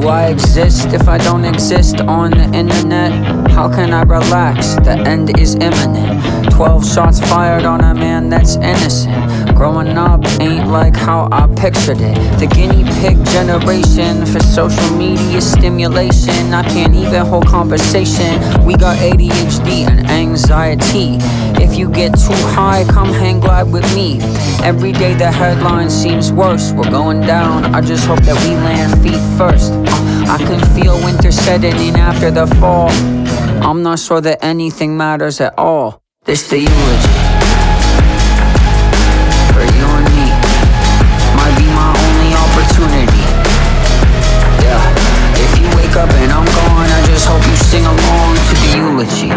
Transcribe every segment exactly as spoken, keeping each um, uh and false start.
I exist if I don't exist on the internet? How can I relax? The end is imminent. Twelve shots fired on a man that's innocent. Growing up ain't like how I pictured it. The guinea pig generation for social media stimulation. I can't even hold conversation. We got A D H D and anxiety. If you get too high, come hang glide with me. Every day the headline seems worse. We're going down, I just hope that we land feet first. uh, I can feel winter setting in after the fall. I'm not sure that anything matters at all. This the eulogy for you and me. Might be my only opportunity. Yeah, if you wake up and I'm gone, I just hope you sing along to the eulogy.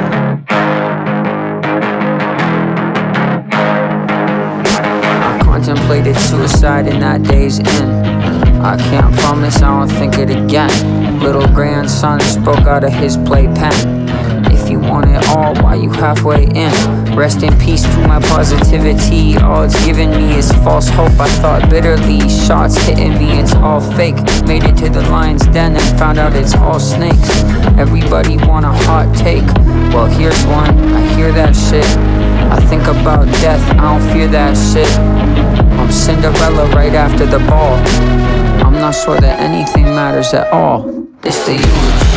I contemplated suicide in that day's end. I can't promise I won't think it again. Little grandson spoke out of his playpen. If you want it all, why you halfway in? Rest in peace to my positivity. All it's given me is false hope. I thought bitterly, shots hitting me, it's all fake. Made it to the lion's den and found out it's all snakes. Everybody want a hot take. Well, here's one, I hear that shit. I think about death, I don't fear that shit. I'm Cinderella right after the ball. I'm not sure that anything matters at all. It's the eulogy.